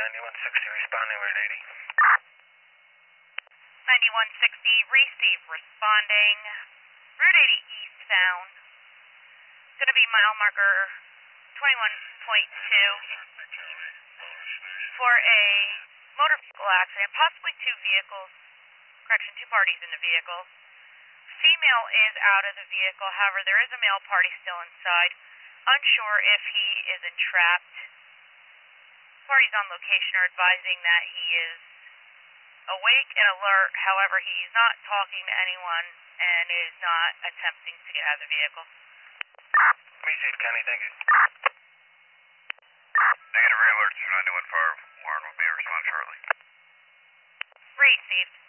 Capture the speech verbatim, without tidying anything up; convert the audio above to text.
ninety-one sixty, responding, Route eighty. ninety-one sixty, receive, responding. Route eighty eastbound. It's going to be mile marker twenty-one point two for a motor vehicle accident, possibly two vehicles, correction, two parties in the vehicle. Female is out of the vehicle, however, there is a male party still inside. Unsure if he is entrapped. Parties on location are advising that he is awake and alert, however, he's not talking to anyone and is not attempting to get out of the vehicle. Receive, County, thank you. Negative, re-alert, two ninety-one fire warrant will be respond shortly. Received.